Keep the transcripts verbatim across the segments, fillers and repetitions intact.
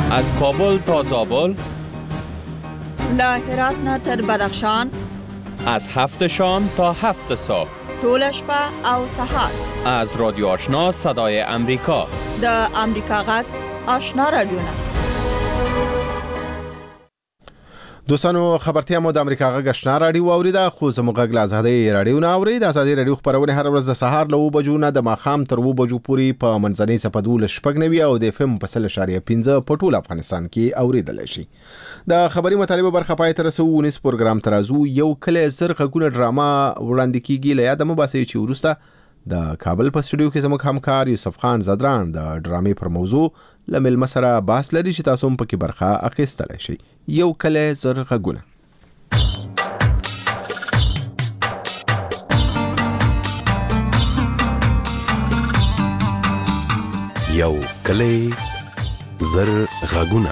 از کابل تا زابل، له هرات نه تر بدخشان، از هفت شام تا هفت صبح، ټوله شپه او سهار. از رادیو آشنا صدای امریکا، د امریکا غږ آشنا رادیوونه. دوستانو، خبرتیا مو د امریکا غږ آشنا رادیو اوریده. خو زموږ غږ له آزادۍ رادیو نه اوري. د آزادۍ رادیو خبرونه هر ورځ د سهار له اوه بجو نه د ماښام تر اوه بجو پورې په منځنۍ څپه دولس شپږ نوي او د اف ام په سل اشاریه پنځه په ټول افغانستان کې اوریدلی شي. د خبري مطالبه برخه پای تر رسو ونیس پروګرام ترازو یو کله زر غږونه ډراما وړاندې کیږي. له یاده مو باسي چې وروسته د کابل په سټوډیو کې زموږ همکار یوسف خان زدران د ډرامې پر موضوع لمل مسره باس لري چې تاسو هم پکې برخه اخیستلی شي. یو کله زر غږونه. یو کلی زر غږونه.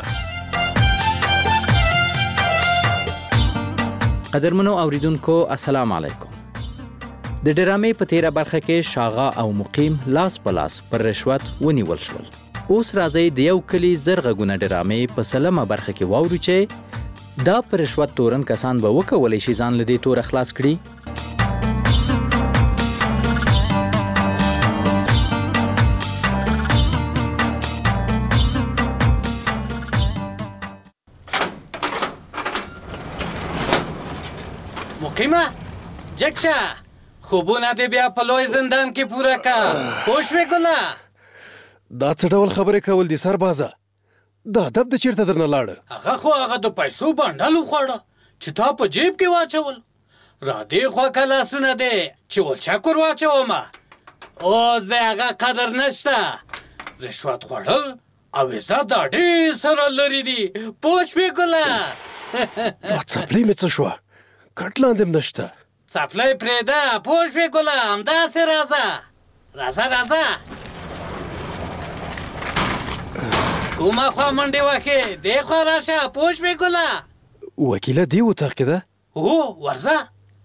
قدرمنو اوریدونکو السلام علیکم. د ډرامې په تیره برخه کې شاغا او مقیم لاس په لاس پر رشوت ونیول شول. اوس راځي د یو کلی زر غږونه ډرامې په سلمه برخه کې واورو چې دا پر رشوت تورن کسان به وکولای شي ځان له دې تور خلاص کړي. مقیمه جکشه خوبونه دې بیا په لوی زندان کې پوره کا. خوش وې ګله. دا څه ډول خبرې کول دي سربازه؟ دا ادب د چیرته درنه لاړه؟ هغه خو هغه د پیسو بنډل وخوړه چې تا په جیب کې واچول. را دې خوا که لاسونه دی چې ولچک ور واچومه. اوس د هغه قدر نشته. رشوت خوړل او عزت دا ډېر سره لري دي. پوه شوې ګله. دا څپلۍ مې څه شوه؟ کټ لاندې م نشته. څپلۍ پرېږده. پوه شوې ګله. همداسې راځه راځه راځه. کومه خوا منډې وهې؟ دې خوا راشه. پوه شوې ګله. وکیله دې اتاق کې ده؟ هو ورځه.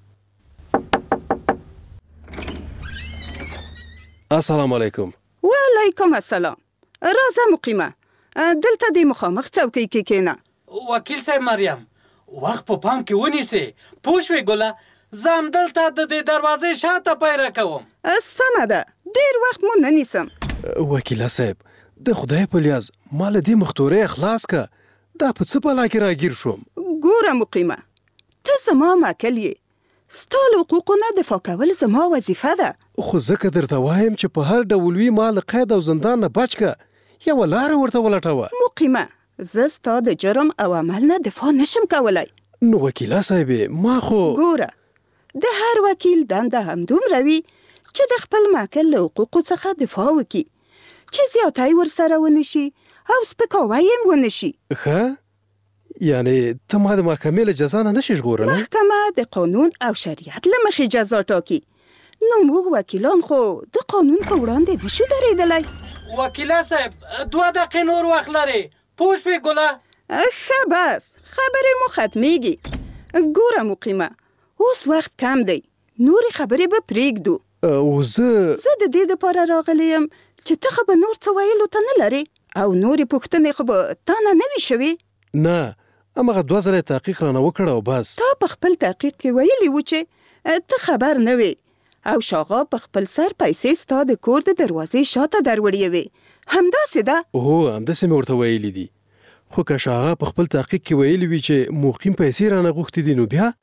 السلام علیکم. وعلیکم السلام. راځه مقیمه، دلته دې مخامخ څوکۍ کې کېنه. وکیل صاحب مریم، وخت په پام کې ونیسئ. پوه شوې ګله. زه همدلته د دې دروازې شاته پیره کوم. سمه ده، ډېر وخت مو نه نیسم. وکیله صاحب، د خدای په لیاز ما له دې مختورې خلاص که. دا په څه بلا کې راګیر شوم؟ ګوره مقیمه، ته زما مکل یې. ستا له حقوقو نه دفاع کول زما وظیفه ده. خو ځکه درته وایم چې په هر ډول وي ما له قید او زندان نه بچ که. یوه لاره ورته ولټوه. مقیمه، زه ستا د جرم او عمل نه دفاع نشم کولی. نو وکیله صاحبې ما خو ګوره، د هر وکیل دنده همدومره وي چې د خپل مکل له حقوقو څخه دفاع وکړي، چې زیاتی ورسره ونه شي او سپکاوی هم ونه شي. ښه، یعنې ته ما د محکمې له جزا نه نشي ژغورلی؟ محکمه د قانون او شریعت له مخې جزا ټاکي. نو موږ وکیلان خو د قانون په وړاندې نشو درېدلی. وکیله صاحب، دوه دقیقې نور وخت لرې. پوه شوې ګله. ښه بس، خبرې مو ختمیږي. ګوره مقیمه، اوس وخت کم دی، نورې خبرې به پرېږدو. او زه زه د دې دپاره راغلی یم چې ته خو به نور څه ویلو ته نه لرې او نورې پوښتنې خو به تا نه نه وي شوې. نه، همغه دوه ځله تحقیق رانه وکړه او بس. تا په خپل تحقیق کې ویلي وو چې ته خبر نه وې او شاغا په خپل سر پیسې ستا د کور د دروازې شاته دروړې وې. همداسې ده؟ هو، همداسې مې ورته ویلي دي. خو که شاغا په خپل تحقیق کې ویلي وي چې مقیم پیسې رانه غوښتې دي، نو بیا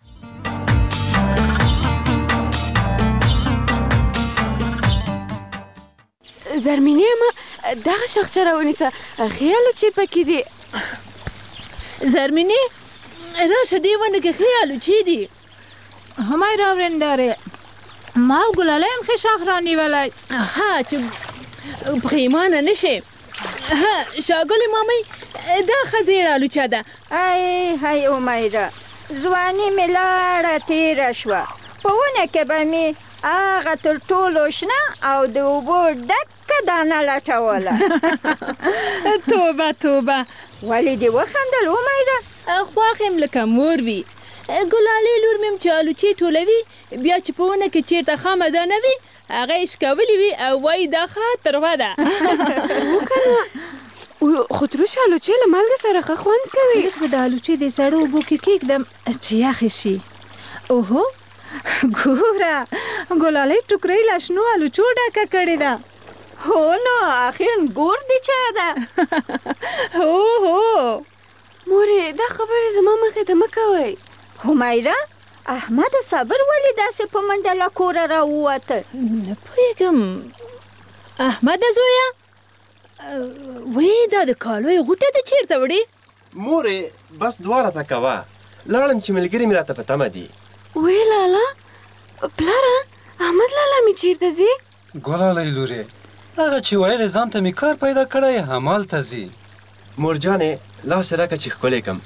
زرمینه ما دغه شخص راونیسه. خیالو چې پکې دی. زرمینه راشه دی ونه که خیالو چی دی؟ همای راورن داره. ما و گلاله هم خی شاخ رانی ولی ها چه پخیمانه نشه. ها شاگل مامی دا خزیر آلو چه ده. ای های امیده، زوانی ملاړه تیره شوه. په ونه کې به مې هغه تر ټولو شنه او د اوبو ډکه دانه لټوله. توبه توبه. ولې دې وخندل امیده؟ خواښ یم لکه مور وي. ګلالۍ لور مې چې الوچې ټولوي، بیا چې په ونه کې چېرته خامه دانه وي هغه یې شکولې وي او وایي دا ښه تروه ده. خو تروش الوچې له مالګې سره ښه خوند کوي. لږ به د الوچې د سړو اوبو کې کېږدم چې یخې شي. اوهو ګوره ګلالۍ ټوکرۍ له شنو الوچو ډکه کړې ده. هو نو اخر ګور دی چا ده. هو هو مورې دا خبرې زما مخې ته مه کوئ. همیره احمد صابر ولې داسې په منډه له کوره راووته؟ نه پوهېږم. احمد زویه وی دا د کالیو غوټه ده چیرته وړې؟ مورې بس دواړه ته کوه لاړم چې ملګري مې راته په تمه دي. وی لالا پلاره احمد لالا مې چیرته ځي؟ ګلالۍ لورې هغه چې ویلې ځان ته مې کار پیدا کړی همالته ځي. مورجانې لاس راکه چې ښکلی کم.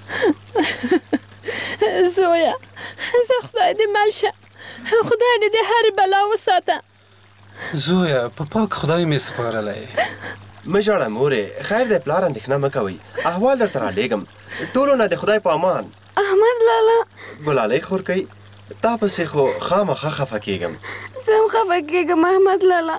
زویه زه خدای دې مل شه خدای دې د هرې بلا وساته. زویه په پاک خدای مې سپارلی. مه ژاړه مورې خیر دی پلار اندېښنه مه کوئ احوال درته رالیږم ټولو نه د خدای په امان. احمد لالا ګلالۍ خورکۍ تا پسې خو خامخا خفه کېږم. زه هم خفه کېږم احمد لالا.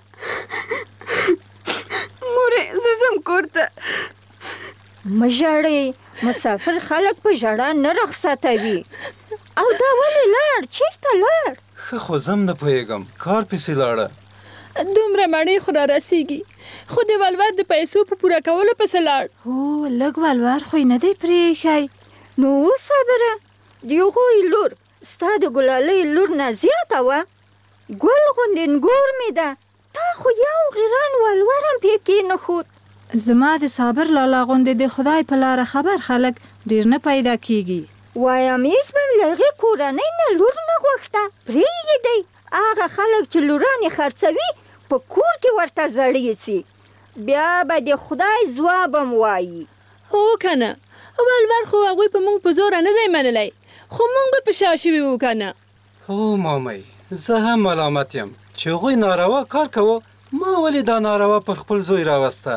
مورې زه ځم کور ته. مه ژاړئ مسافر خلک په ژړا نه رخصتوي. او دا ولې لاړ چیرته لاړ؟ ښه خو زه هم نه پوهېږم کار پسې لاړه. دومره مڼې خو را رسېږي خو د ولور د پیسو په پوره کولو پسې لاړ. هو لږ ولور خو یې نه دی پرېښی. نو وصبره د هغوی لور ستا د ګلالۍ لور نه زیاته وه. ګل غوندې نګور مې ده تا خو یو غیران ولور هم پې کېنښود. زما د صابر لالا غوندې د خدای په لاره خبر خلک ډېر نه پیدا کېږي. وایم هېڅ به له هغې کورنۍ نه لور نه غوښته. پرېږدئ هغه خلک چې لورانې خرڅوي په کور کې ورته زړې سي بیا به د خدای ځواب هم وایي. هو که نه ولور خو هغوی په موږ په زوره نه دی منلی خو موږ به په شا شوي وو که نه. هو مامۍ زه هم ملامت یم چې هغوی ناروا کار کوو ما ولې دا ناروا پر خپل زوی راوسته.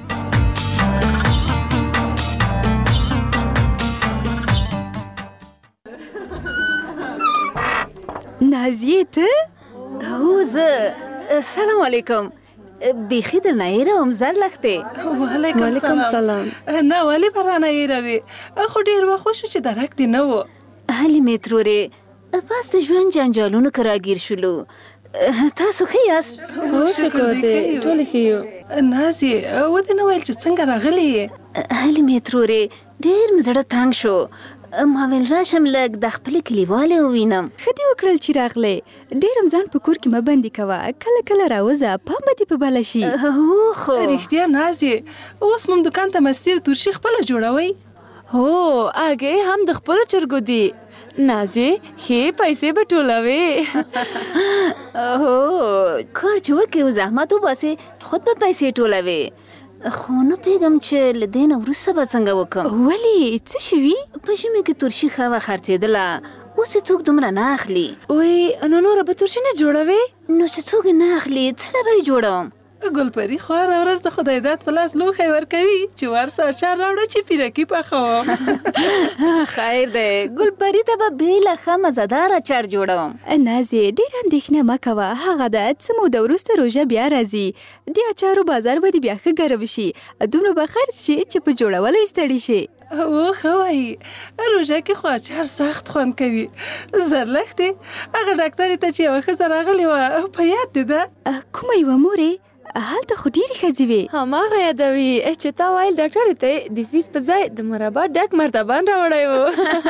نازیه ته؟ هو زه. سلام علیکم. بیخي درنه یې روم زرلښتې. وعلیکم سلام. نه ولې به رانه یېروې خو ډېر وخت وشو چې درک دې نه و. هلې مې ترورې بس د ژوند جنجالونو که راګیر شولو. تاسو ښه یاست؟ هو شکر دی ټولې ښه یو. نازیې ودې نه ویل چې څنګه راغلې یې؟ هلې مې ترورې ډېر مې زړه تنګ شو ما ویل راشم لږ د خپلې کلیوالې ووینم. ښه دې وکړل چې راغلې. ډېر هم ځان په کور کې مه بندي کوه کله کله راوځه پام به دې په بله شي. هو خو رښتیا نازیې اوس مو دوکان ته مستي او تورشي خپله جوړوئ؟ هو هغې هم د خپلو چرګو دي. نازیې ښې پیسې به ټولوې. هو کار چې وکړې او زحمت وباسې خود به پیسې ټولوې خو نه پوهېږم چې له دې نه وروسته به څنګه وکړم. ولې څه شوي؟ په ژمي کې تورشي ښه وه خرڅېدله اوس یې څوک دومره نه اخلي. وی نو نوره به تورشي نه جوړوې؟ نو چې څوک یې نه اخلي څنګه به یې جوړوم؟ ګلپري خو هره ورځ د خدای داد په لاس لوښی ورکوي چې ورسه اچار راوړه چې پیرکي پخوم. خیر دی ګلپري ته به بېله ښه مزهدار اچار جوړوم. نازیې ډېر اندېښنه مه کوه هغه ده څه موده وروسته روژه بیا راځي د اچارو بازار به دې بیا ښه ګرم شي دومره به خرڅ شي چې په جوړولو یې ستړي شي. او ښه وایي روژه کې خو اچار سخت خوند کوي. زرلښتې هغه ډاکټرې ته چې یوه ښځه راغلې وه په یاد دې ده؟ کومه یوه مورې هلته خو ډېرې ښځې وې. هماغه یادوي چې تا ویل ډاکټرې ته د فیس په ځای د مربا ډک مرتبان راوړی و.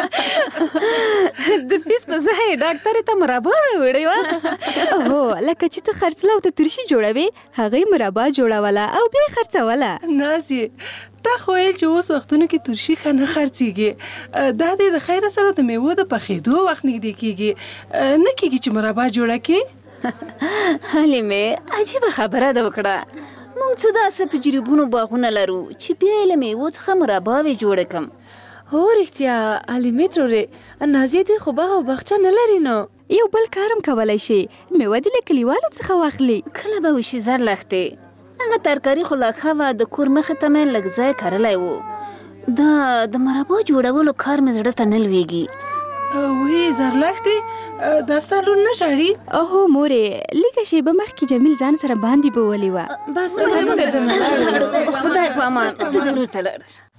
د فیس په ځای ډاکټرې ته مربا راوړی وه؟ هو لکه چې ته خرڅله او ته تورشي جوړوې هغې مربا جوړوله او بیا یې خرڅوله. نازیې تا خو ویل چې اوس وختونو کې تورشي ښه نه خرڅېږي دا دې د خیره سره د میوو د پخېدو وخت نږدې کېږي نه کېږي چې مربا جوړه کړې. هلې مې عجیبه خبره ده وکړه موږ څه داسې په جریبونو باغونه لرو چې بیا یې له میوو څخه مرباوې جوړه کړم. هو رښتیا حلیمې ترورې نازیې دې خو باغ او باغچه نه لري نو یو بل کار هم کولی شي میوه دې له کلیوالو څخه واخلي. کله به وشي زرلښتې هغه ترکاري خو لا ښه وه د کور مخې ته مې لږ ځای کرلی و دا د مربا جوړولو کار مې زړه ته نه لویږي. وی زرلښتې دا ستا لور نه ژاړي؟ اوهو مورې لږه شیبه مخکې جمیل ځان سره باندې بولې وه. بس خدای په امان ته د لور ته لاړه شه.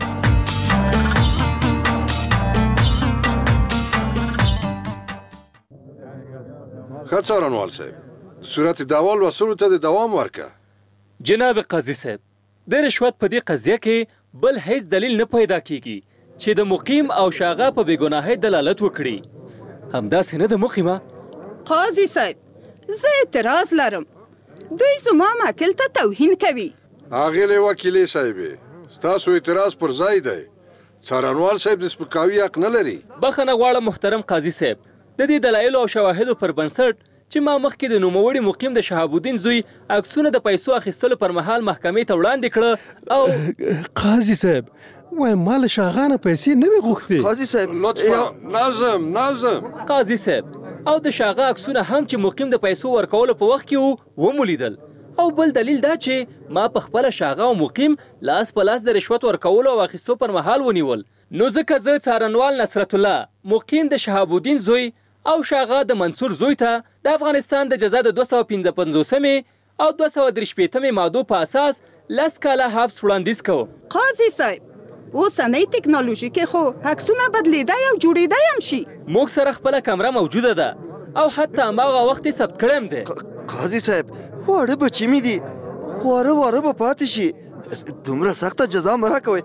ښه څارنوال صاحب، د صورت دعوا لوستلو ته د دوام ورکه. جناب قاضي صاحب، د رشوت په دې قضیه کې بل هیڅ دلیل نه پیدا کیږي چې د مقیم او شاغه په بېګناهۍ دلالت وکړي. همداسې نه ده مقیمه؟ قاضي صاحب، زه اعتراض لرم. دوی زما معقل ته توهین کوي. اغلې وکیلې صاحبې، ستاسو اعتراض پر ځای دی. څارنوال صاحب د سپکاوي حق نه لري. بخښنه غواړم محترم قاضي صاحب، د دې دلایلو او شواهدو پر بنسټ چې ما مخکې د نوموړي مقیم د شهاب الدین زوی عکسونه د پیسو اخیستلو پر مهال محکمې ته وړاندې کړه او قاضي صاحب وایم ما له شاغانه پیسې نه وي غوښتې. قاضي صاحب لطفا ناظم ناظم قاضي صاحب، او د شاغه عکسونه هم چې مقیم د پیسو ورکولو په وخت کې وو ومولیدل. او بل دلیل دا چې ما په خپله شاغه او مقیم لاس په لاس د رشوت ورکولو او اخیستو پر مهال ونیول. نو ځکه زه څارنوال نصرت الله مقیم د شهاب الدین زوی او شاغه د منصور زوی ته د افغانستان د جزا د دوه سوه پنځه پنځوسمې او دوه سوه درې شپېتمې مادو په اساس لس کاله حبس وړاندیز کوم. قاضي صاحب، اوسنۍ ټکنالوژي کې خو عکسونه بدلیدای او جوړیدای هم شي. موږ سره خپله کمره موجوده ده او حتی هماغه وخت یې ثبت کړی هم دی. قاضي صاحب، واړه بچي مې دي، خواره واره به پاتې شي. دومره سخته جزا مه راکوئ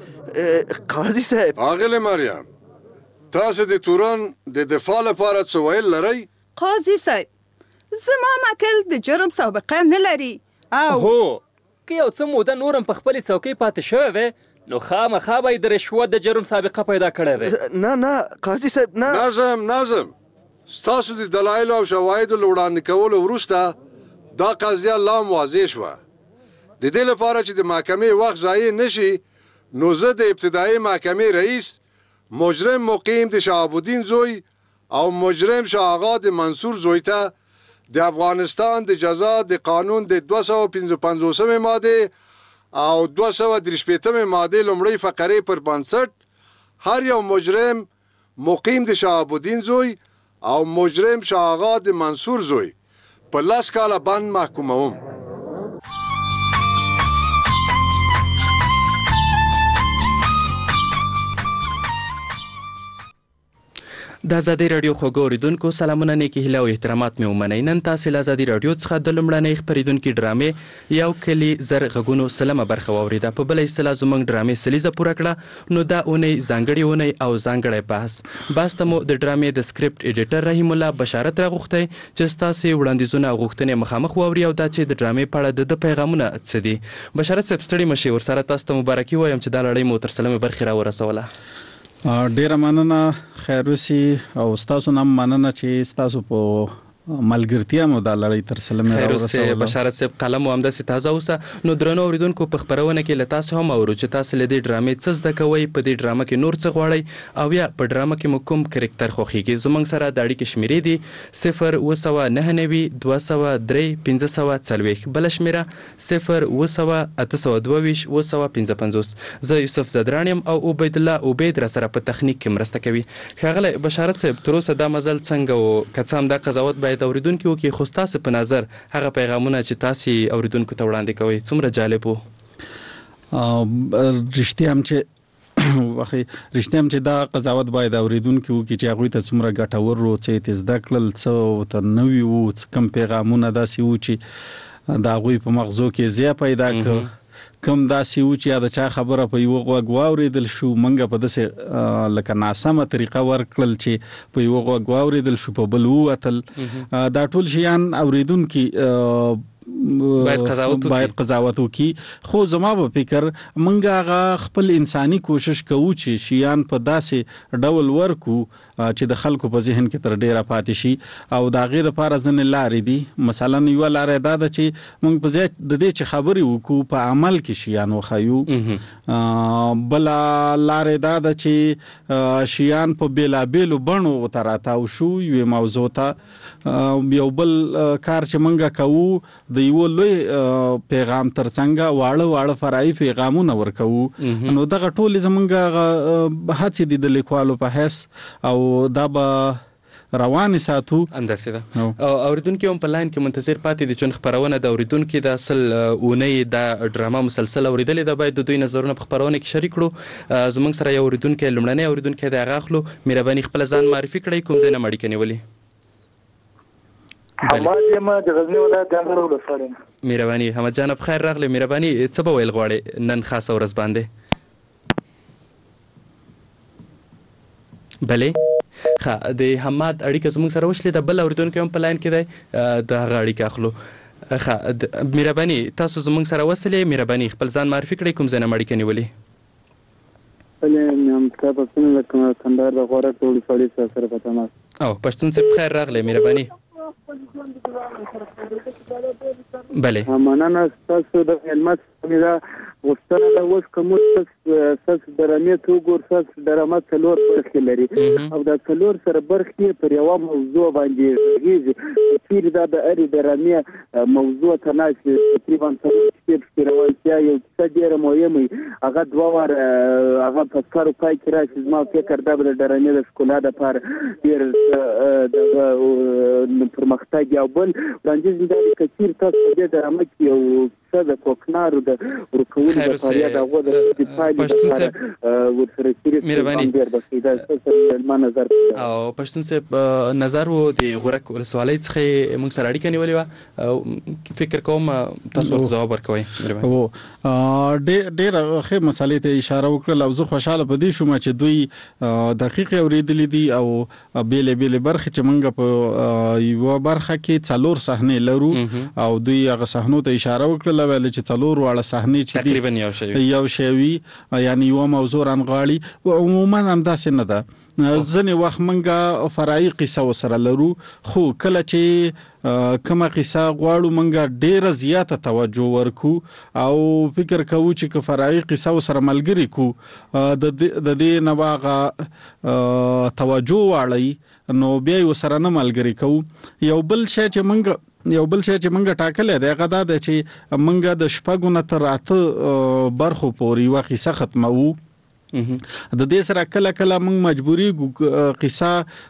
قاضي صاحب. اغلې مریم، تاسو د تورن د دفاع لپاره څه ویل لرئ؟ قاضي صاحب، زما معقل د جرم سابقه نه لري او هو که یو څه موده نور هم په خپلې څوکۍ پاتې شوی وی نو خامخا به یې د رشوت د جرم سابقه پیدا کړی وی. نه نه قاضي صاحب نه. ناظم ناظم، ستاسو د دلایلو او شواهدو له وړاندې کولو وروسته دا قضیه لا هم واضح شوه. د دې لپاره چې د محکمې وخت ضایع نشي نو زه د ابتدایي محکمې رئیس مجرم مقیم د شهاب الدین زوی او مجرم شاغه د منصور زوی ته د افغانستان د جزا د قانون د دوه سوه پنځه پنځوسمې ماده او دوه سوه درې شپېتمې ماده لومړۍ فقرې پر بنسټ هر یو مجرم مقیم د شهاب الدین زوی او مجرم شاغه د منصور زوی په لس کاله بند محکوموم. د ازادي راډیو خوږو اوریدونکو سلامونه، نیکې هیله او احترامات مې ومنئ. نن تاسې له ازادي راډیو څخه د لومړنۍ خپرېدونکي ډرامې یو کلي زر غږونو سلمه برخه واورېده. په بله اصطلاح زموږ ډرامې سلیزه پوره کړه. نو دا اونۍ ځانګړې اونۍ او ځانګړی بحث بحث ته مو د ډرامې د سکرپټ ایډیټر رحیم الله بشارت راغوښتی چې ستاسې وړاندیزونه او غوښتنې مخامخ واوري او دا چې د ډرامې په اړه د ده پیغامونه څه دي. بشارت صاحب ستړي مه شئ، ورسره تاسو ته مبارکي وایم چې دا لړۍ مو تر سلمې برخې راورسوله. ډیره مننه، خیر وسی او ستاسو نام مننه چې ستاسو په ملګرتیا مو دا لړۍ تر سلمې راورسوله. بشارت صاحب قلم هم همداسې تازه اوسه. نو درنو اوریدونکو، په خپرونه کې له تاسو هم اورو چې تاسو له دې ډرامې څه زده کوئ، په دې ډرامه کې نور څه غواړئ او یا په ډرامه کې مو کوم کرکټر خوښیږي. زموږ سره د اړیکې شمیرې دي صفر اوه سوه نهه نوي دوه سوه درې پنځه سوه څلوېښت، بله شمیره صفر اوه سوه اته سوه دوه ویشت اوه سوه پنځه پنځوس. زه یوسف زدران یم او عبید الله عبید را سره په تخنیک کې مرسته کوي. ښاغلی بشارت صاحب، تر اوسه دا مزل څنګه و؟ که څه هم دا قضاوت باید اوریدونکي وکړي، خو ستاسې په نظر هغه پیغامونه چې تاسې اوریدونکو ته وړاندې کوئ څومره جالب و؟ رښتیا هم چې رښتیا هم چې دا قضاوت باید اوریدونکي وکړي چې هغوی ته څومره ګټور و، څه یې زده کړل، څه ورته نوي وو، څه کم پیغامونه داسې وو چې د هغوی په مغزو کې ځای پیدا کړ، کم داسې وو چې یا د چا خبره په یوه غوږ واورېدل شو، موږ په داسې لکه ناسمه طریقه ورکړل چې په یوه غوږ واورېدل شو په بل ووتل. دا ټول شیان اوریدونکي باید قضاوت وکړي باید قضاوت وکړي. خو زما په فکر موږ هغه خپل انساني کوشش کوو چې شیان په داسې ډول ورکو چې د خلکو په ذهن کې تر ډیره پاتې شي او د هغې دپاره ځینې لارې دي. مثلا یوه لاره دا ده چې موږ په ځای د دې چې خبرې وکړو په عمل کې شیان وښیو. بله لارې دا ده چې شیان په بېلابېلو بڼو ورته راتاو شو یوې موضوع ته. یو بل کار چې موږ کوو د یوه لوی پیغام تر څنګه واړه واړه فرعي پیغامونه ورکوو. نو دغه ټولې زموږ هڅې دي د لیکوالو په حیث او دا به روان ساتو انداسه ده او اوریدونکو هم په لاین کې منتظر پاتې دي چې خبرونه د اوریدونکو د اصل اونۍ د ډراما مسلسل اوریدلې ده باید د دوی نظرونه په خبرونه کې شریک کړو. زمونږ سره یو اوریدونکو لمړنی اوریدونکو د غاخلو مهرباني خپل ځان معرفي کړئ کوم ځای نه مړی کنيولي. حماد یم د غزنی ولایت د انګړ ولسوالۍ. مهرباني حماد جان بخیر راغلی. مهرباني څه به ویل غواړي نن خاصه ورځ باندې؟ بلې ښه د حماد اړیکه زموږ سره وشلې د بل اوریدونکو هم په لاین کې دی د هغه اړیکه اخلو. ښه مهرباني تاسو زموږ سره وصلې مهرباني خپل ځان معرفي کړئ کوم ځای نه مړی کنيولي. بلې مې هم پښتون له کندهار د غوړه ولسوالۍ سره په تماس. او پښتون صاحب خیر راغلی مهرباني. بله مننه ستاسو د خدمت څخه غوښتنه ده اوس کوم څه درامې تو ګور څه درامه څلور برخې لري او دا څلور سره برخې پر یو موضوع باندې کېږي چې دا د اړې درامې موضوع تناسب تقریبا څلور روایتیا یو څه ډېر مهمه هغه دوه وار هغه په کارو پای کې راشي زما فکر دا د درامې د ښکلا لپاره ډېر د پرمختګ یو بل وړاندیز دی چې کثیر تاسو د درامه کې یو څه د کوکنارو د ورکول د فعالیت هغه د استفادې لپاره ورسره شریک مهرباني ډېر بسیده څه نظر او پښتون صاحب نظر وو د غورک ولسوالۍ څخه موږ سره اړیکه نیولې و او فکر کوم تاسو ځواب ورکوي مهرباني. او ډېر ډېر ښه مسالې ته اشاره وکړه او زه خوشاله پدې شوم چې دوی دقیق اوریدلې دي او بیلې بیلې برخه چې موږ په یو برخه کې څلور صحنې لرو او دوی هغه صحنو ته اشاره وکړه ویل چې څلور واړه صحنې چې تقریبا یو شی یو شی یعنی یو موضوع رانغاړي او عموما هم داسې نه ده. ځنې وخت منګه فرعي قصه وسره لرو خو کله چې کومه قصه غواړو منګه ډیره زیاته توجه ورکو او فکر کوو چې که فرعي قصه وسره ملګری کو د د دې نه واغه توجه واړی نو بیا وسره نه ملګری کوو. یو بل شی چې منګه یو بل شی چې منګه ټاکلې ده هغه دا چې منګه د شپږو نه تر اته برخو پورې یوه قصه ختموو. د دې سره کله کله موږ مجبوري قصه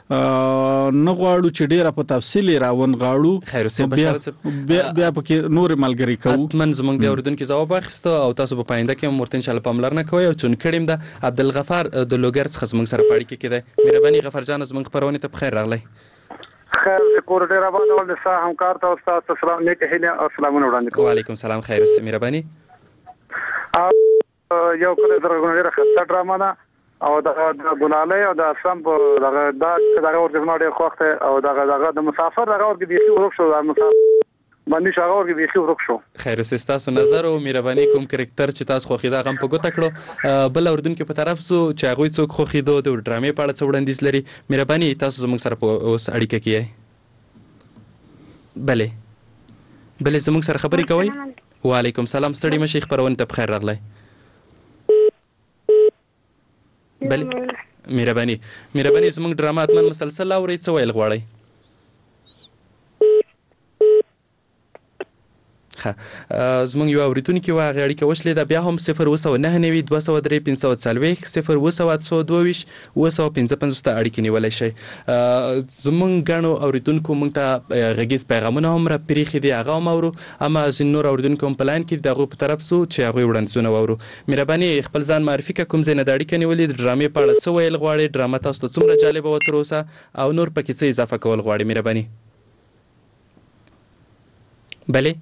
نه غواړو چې ډیره په تفصیل راونغاړو بیا بیا پکې نور ملګری کوو. حتمن زموږ د اوریدونکو ځواب واخیسته او تاسو په پاینده کې هم ورته ان شاء الله پاملرنه کوئ او چون کړم د عبدالغفار د لوګر څخه زموږ سره پاړی کې کېده. مهرباني غفار جان زموږ خبرونه ته بخیر راغلی. خیر کور ډیر آباد ول د ساه همکار ته استاد السلام علیکم هله السلام علیکم. وعلیکم السلام خیر اوسه مهرباني. یو کله درغونه ډیره خسته ډراما ده او د ګلالۍ او د اسلام په دغه دا دغه ورته نو ډیر خوښ ته او دغه دغه د مسافر دغه ورته دی ورک شو د مسافر باندې شغه ورته دی ورک شو. خیر اوسه تاسو نظر او مهرباني کوم کریکټر چې تاسو خوخیدا غم په ګوته کړو بل اوردونکو په طرف سو چې هغه څوک خوخیدو د ډرامې په اړه څه وړاندیز لري مهرباني تاسو زموږ سره په اوس اړیکه کې بله بله زموږ سره خبرې کوي. وعلیکم السلام ستړي مشي خبرونه ته بخیر راغلی. بله مهرباني مهرباني زموږ ډراما اتمن مسلسل اورئ څه ویل غواړئ؟ زموږ یو اوریدونکو هغه اړیکه وشلې ده بیا هم صفر اوه سوه نهه نوي دوه سوه درې پنځه سوه څلوېښت صفر اوه سوه اته سوه دوه ویشت اوه سوه پنځه پنځوس ته اړیکې نیولی شئ. زموږ ګڼو اوریدونکو موږ ته غږیز پیغامونه هم راپرېښي دي هغه هم اورو اما ځینې نور اوریدونکو هم په لاین کې د هغوی په طرف سو چې هغوی وړاندیزونه واورو. مهرباني خپل ځان معرفي کړه کوم ځای نه د اړیکه نیولې د ډرامې په اړه څه ویل غواړې ډرامه تاسو ته څومره جالبه وه تر اوسه او نور پکې څه اضافه کول غواړې مهرباني. بله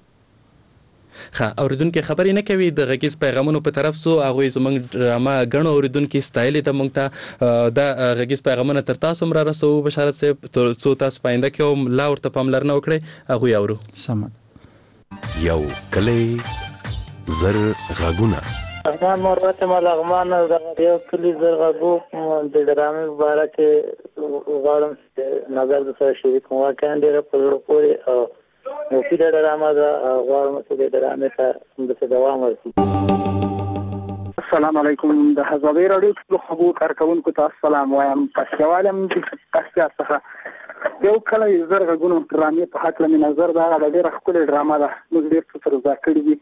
ښه اوریدونکي خبرې نه کوي د غږیز پیغامونو په طرف سو هغوی زموږ ډرامه ګڼو اوریدونکي ستایلې ده موږ ته دا غږیز پیغامونه تر تاسو هم را رسوو بشارت صاحب څو تاسو په آینده کې هم لا ورته پاملرنه وکړئ هغوی اورو. سمه یو کلی زر غږونه افغان مرات ملغمان د یو کلی زر غږو د ډرامې په باره کې غواړم نظر د سره شریک کوم واقعا ډېره په زړه پورې او مفیده ډرامه ده غواړم چې د ډرامې ته همداسې دوام ورکړي. السلام علیکم د حزبي راډیو ټولو خبرو کارکوونکو ته السلام وایم. پښتوال هم د پښتیا څخه یو کله زر غږونو ډرامې په هکله مې نظر ده هغه ډېره ښکلې ډرامه ده موږ ډېر څه تر زده کړي دي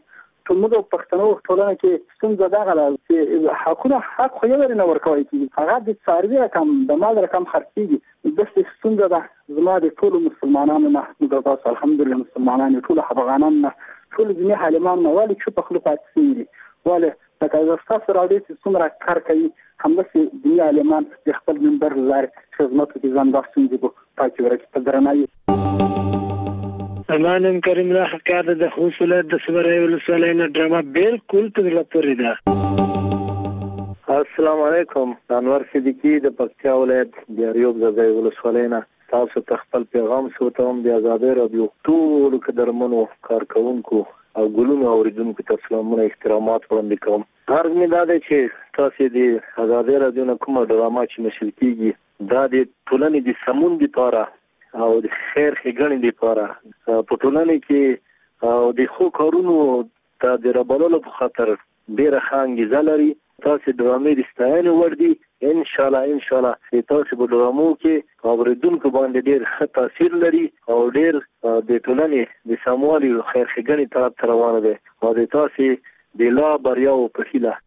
په موږ پښتنو ټولنه کې ستونزه دغه ده چې حقونه حق خو یې نه ورکوي کېږي، هغه د څاروي رقم د مال رقم خرڅېږي. داسې ستونزه ده زما د ټولو مسلمانانو نه، موږ تاسو الحمدلله مسلمانان ټول افغانان نه، ټول ځینې عالمان نه، ولې چې په خپل پاتې شوي دي، ولې لکه زه ستاسو راډیو چې څومره کار کوي همداسې ځینې عالمان د خپل منبر له لارې خدمت کوي، ځان دا ستونزې به پاتې ورکړي په درناوي. زما نوم کریم الله خکار د خوست ولایت د صبریو ولسوالۍ نه ډرامه بالکل په زړه پورې ده. السلام علیکم، انور صدیقي د پکتیا ولایت د اریوب ځای ولسوالۍ نه تاسو ته خپل پیغام سوتم د ازادۍ راډیو ټولو قدرمنو کارکونکو او ګلونو اوریدونکو ته سلامونه احترامات وړاندې کوم. عرض مې دا دی چې تاسو د ازادۍ راډیو نه کومه ډرامه چې نشر کیږي دا د ټولنې د سمون لپاره او د خیر ښېګڼې لپاره په ټولنه کې او د ښو کارونو ته د رابللو په خاطر ډېره ښه انګیزه لري. تاسو ډرامې د ستاینې وړ دي. ان شاء الله ان شاء الله چې تاسو په ډرامو کې اوریدونکو باندې ډېر ښه تاثیر لري او ډېر د ټولنې د سموالي او خیر ښېګڼې طرف ته روانه دی او د تاسو د لا بریاو په هیله.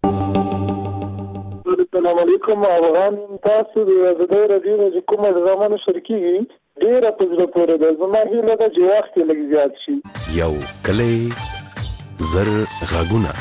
السلام علیکم افغان، تاسو د ازادۍ راډیو نه کومه ډرامه نشر کیږي ډېره په زړه پورې ده. زما هیله ده چې وخت یې لږ زیات شي. یو کلی زر غږونه.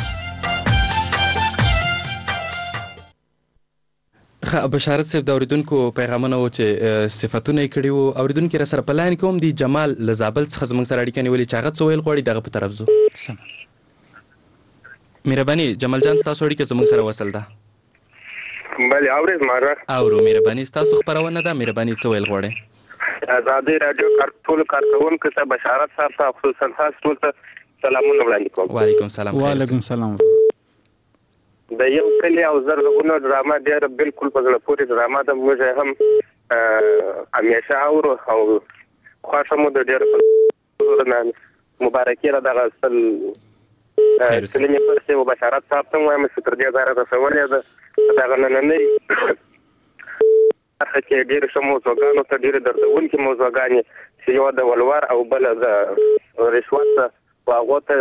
بشارت صاحب د اوریدونکو پیغامونه و چې صفاتونه یې کړي وو. اوریدونکي را سره په لاین کوم دی جمال له زابل څخه زموږ سره اړیکه نیولې چې هغه څه ویل غواړي دغه په طرف ځو. مهرباني جمال جان ستاسو اړیکه زموږ سره وصل ده. بله اورې ماره اورو. مهرباني ستاسو خپرونه ده. مهرباني څه ویل غواړي؟ ازادۍ راډیو کار ټول کارکونکو ته بشارت صاحب ته خصوصا تاسو ټول ته سلامونه وړاندې کوم. وعلیکم السلام. وعلیکم السلام. د یو کلی او زر غږونه ډرامه ډېره بالکل په زړه پورې ډرامه ده. موږ هم همیشه اورو او خوښه مو د ډېر مبارکي را دغه اصل سلمې پرسې و بشارت صاحب ته وایم چې تر دې ځایه رسولې ده دغه نننۍ برخه کې ډېرو ښه موضوعګانو ته ډېرې دردونکې موضوعګانې چې یوه د ولور او بله د رشوت و هغو ته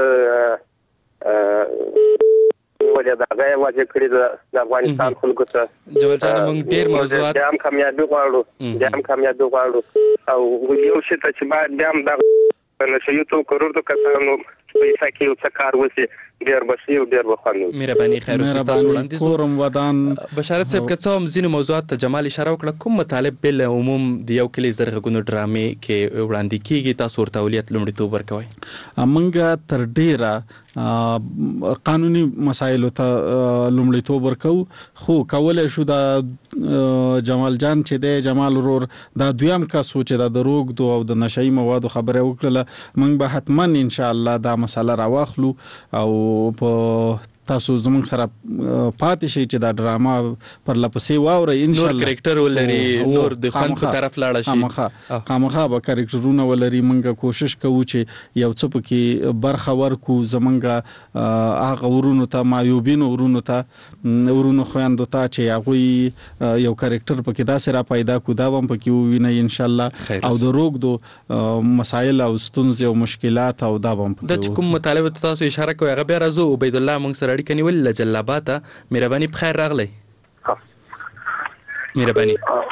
ولې د هغه یې واجب کړي د افغانستان خلکو ته. جمال جان موږ ډېر موضوعات بیا هم کامیابي غواړو بیا هم کامیابي غواړو او یو شي ته چې باید بیا هم دغه نشهیي توکو کسانو پیسه کې یو څه کار وشي ډېر به ښه او ډېر به خوند وي. مهرباني خیر اوسې ستاسو وړاندیز کورم ودان. بشارت صاحب که څه هم ځینو موضوعات ته جمال اشاره وکړه، کوم مطالب بل عموم د یو کلي زر غږونو ډرامې کې وړاندې کیږي تاسو ورته اولویت لومړیتوب ورکوئ؟ موږ تر ډېره قانوني مسایلو ته لومړیتوب ورکوو، خو کولی شو دا جمال جان چې دی جمال ورور دا دویم کس و چې دا د روږدو او د نشهیي موادو خبره وکړله. موږ به حتما انشاءالله دا مسله راواخلو او په تاسو زموږ سره پاتې شئ چې دا ډرامه پر لپسې واورئ. ان شاء الله نور کرکټر ولري، نور د خوند په طرف لاړه شي. خامخا خامخا به کرکټرونه ولري. موږ کوشش کوو چې یو څه پکې برخه ورکو زموږ هغه ورونو ته معیوبینو ورونو ته ورونو خویندو ته چې هغوی یو کرکټر پکې داسې را پیدا کړو دا به هم پکې ووینئ ان شاء الله. او د روږدو مسایل او ستونزې او مشکلات او دا به هم پکې د کوم مطالبه ته تاسو اشاره کوئ هغه بیا راځو. عبید الله موږ سره اړیکه نیولې له جلاباته. مهرباني بخیر راغلی. مهرباني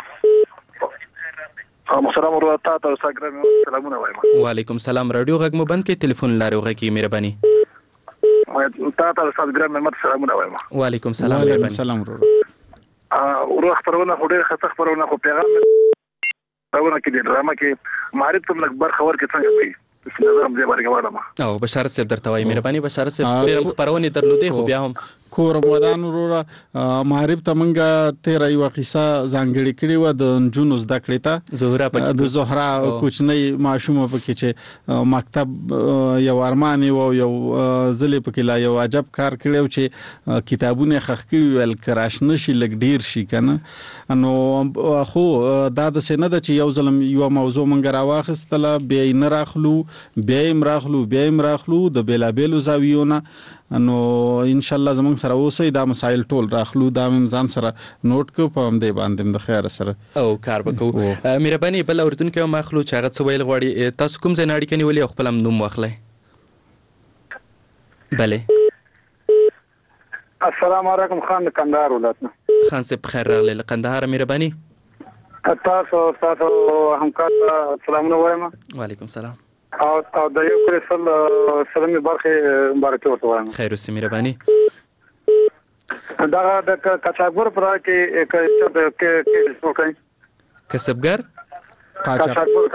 محترم ورور تا ته سلامونه وایم. وعلیکم السلام. رادیو غږ مو بند کړئ، ټلیفون لارې وغږیږي. مهرباني تا ته استاد ګرام محمد سلامونه وایم. وعلیکم السلام. وعلیکم السلام ورور. ورور خبرونه خو ډېر ښه خبرونه خو پیغام راونه کې د ډرامه کې معرفت هم لږ برخه ورکړي څنګه کوي او بشارت صاحب درته وایي. مهرباني بشارت صاحب ډېر خپرونې درلودې خو بیا هم کورم ودان وروره معرب ته موږ تیره یوه قصه ځانګړې کړې وه د نجونو زده کړې ته. زهره پکې د زهره کوچنۍ ماشومه پکې چې مکتب یو ارمان و یو ځلې پکې لا یو عجب کار کړی و چې کتابونه خښ کړي ویل که راشنه شي لږ ډېر شي که نه. نو خو دا داسې نه ده چې یو ځل یوه موضوع موږ راواخیستله بیا یې نه راخلو بیا یې هم راخلو بیا یې هم راخلو د بېلابېلو زاویو نه. نو انشاءالله زموږ سره اوسئ دا مسایل ټول راخلو دا مې ځان سره نوٹ کړو په همدې باندې د خیره سره او کار به کوو. مهرباني بل اورېدونکی هم اخلو چې هغه څه ویل غواړي. تاسو کوم ځای نه اړیکه نیولې او خپل هم نوم واخلئ. بله السلام علیکم خان کندهار ولایت خان صاحب بخیر راغلی له قندهار مهرباني تاسو تاسو همکار سلامونه وایم وعلیکم سلام او او د یو کرسل سلامي برخه مبارکي ورته وایم خیر اوسې مهرباني دا د کچاګور پر کې کې کې څوکای کسبګر کچاګور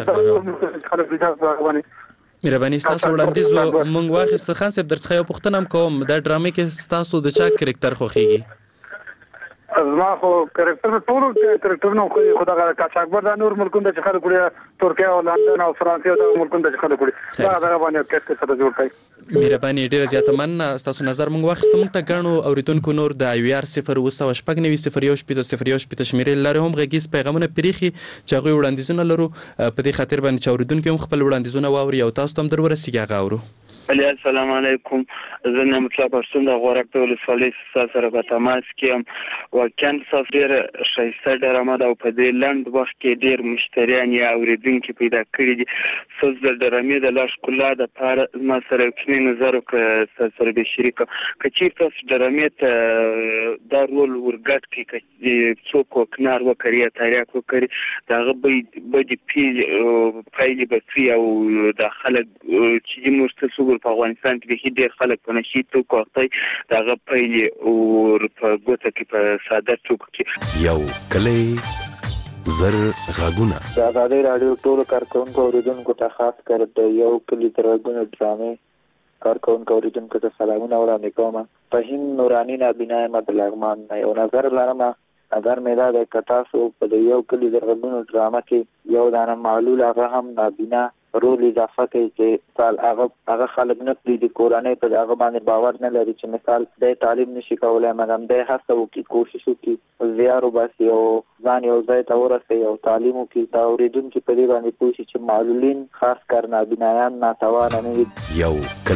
کچاګور مهرباني تاسو وړاندیز مونږ واخیست خان صاحب درڅخه یو پوښتنه هم کوم دا ډرامې کې تاسو د چا کریکټر خوښیږي زما خو کریکټر ټول کریکټر نو خو خدای کچاګور د نور ملکونو د خلکو لري ترکیه او لندن او فرانسې او د ملکونو د خلکو لري دا هغه باندې کټ سره جوړ کړي مهرباني ډیره زیاته مننه تاسو نظر مونږ واخیست مونږ ته غاڼو اوریدونکو نور د آی وی آر صفر اوسه شپږ نوي صفر یو شپږ صفر یو شپږ شمیرې لري هم غږیز پیغامونه پریخي چې هغه وړاندیزونه لرو په دې خاطر باندې چې اوریدونکو هم خپل وړاندیزونه واوري او تاسو هم در ورسیږي غاورو علي السلام علیکم زه نعمت الله پښتون د غورک په ولسوالۍ سره په تماس کې ام واقعا تاسو ډېر ښایسته ډرامه ده او په دې لنډ وخت کې ډېر مشتریان یا اوریدونکي پیدا کړي دي تاسو د ډرامې د لا ښکلا دپاره زما سره یو کوچنی نظر وکړه سره به شریکه که چېرته تاسو ډرامې ته دا رول ورګډ کړي که څوک وکنار وکړي یا تریاک وکړي د هغه بدې پایلې به څه او دا خلک چې زموږ ته په افغانستان کې به ډېر خلک په نشي توکو اخته دغه پیلې او په ګوته کې په ساده توکو کې یو کلی زر غاګونه د ازادۍ راډیو ټولو کارکوونکو اوریدونکو ته خاص کر د یو کلي تر غاګونه ډرامې کارکوونکو اوریدونکو ته سلامونه وړاندې کوم په هند نوراني نابینا احمد لغمان یو نظر لرم اگر مې دا د که تاسو په د یو کلي تر غاګونه ډرامه کې یو دانه معلول هغه هم نابینا رول اضافه کوي چې مثال هغه هغه خلک نه پرېږدي د کورنۍ په هغه باندې باور نه لري چې مثال دی تعلیم نشي کولی مګر دی هڅه وکړي کوشش وکړي زیار وباسي او ځان یو ځای ته ورسوي او تعلیم وکړي دا اورېدونکي په دې باندې پوه شي چې معلولین خاص کر نابینایان ناتوانه نه وي یو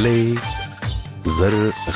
کلی زر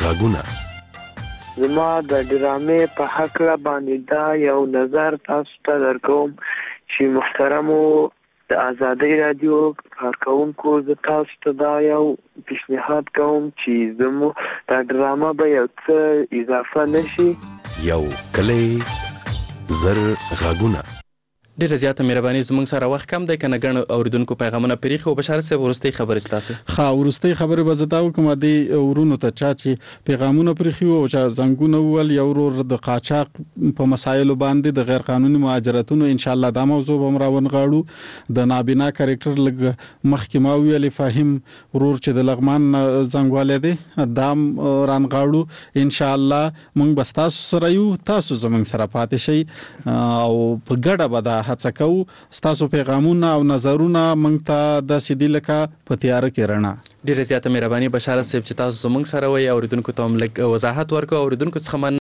غاګونه زما د ډرامې په هکله باندې دا یو نظر تاسو ته درکوم چې محترمو د ازادۍ راډیو کارکوونکو زه تاسو ته دا یو پیشنهاد کوم چې زموږ دا ډرامه به یو څه اضافه نشي یو کلی زر غاګونه ډیره زیاته مهرباني زموږ سره وخت کم دی کنه ګڼ اوریدونکو پیغامونه پریخي او بشار صاحب ورستي خبرې ستاسو ها ورستي خبرې بزتاو کوم دی ورونو ته چا چې پیغامونه پریخي او چې زنګونه ول یو ور د قاچاق په مسایلو باندې د غیر قانوني مهاجرتونو ان شاء الله دا موضوع به مراون غاړو د نابینا کریکټر لګ مخکمه ویلي فهم ورور چې د لغمان زنګواله دی دام ران غاړو ان شاء الله مونږ بس تاسو سره یو تاسو زمونږ سره پاتې شي او په ګډه به هڅه کوو ستاسو پیغامونه او نظرونه مونږ ته د سیدی لکه په تیار کې رڼا ډیره زیاته مهرباني بشارت صاحب چې تاسو زموږ سره وي اوریدونکو ته هم لږ وضاحت ورکړو اوریدونکو څخه